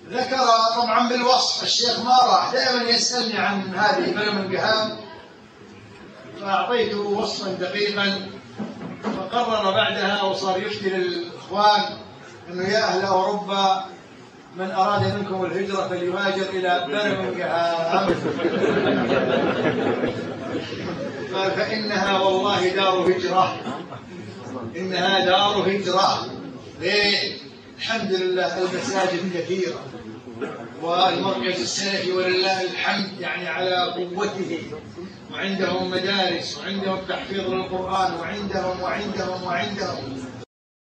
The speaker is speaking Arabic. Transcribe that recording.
ذكر طبعا بالوصف. الشيخ ما راح، دائما يسألني عن هذه برمنغهام، فأعطيته وصفا دقيقا، فقرر بعدها وصار يفتي للإخوان أنه يا أهل أوروبا من أراد منكم الهجرة فليهاجر إلى برمنغهام فإنها والله دار هجرة، إنها دار هجرة. ليه؟ الحمد لله المساجد كثيرة، والمركز السلفي ولله الحمد يعني على قوته، وعندهم مدارس، وعندهم تحفيظ للقرآن، وعندهم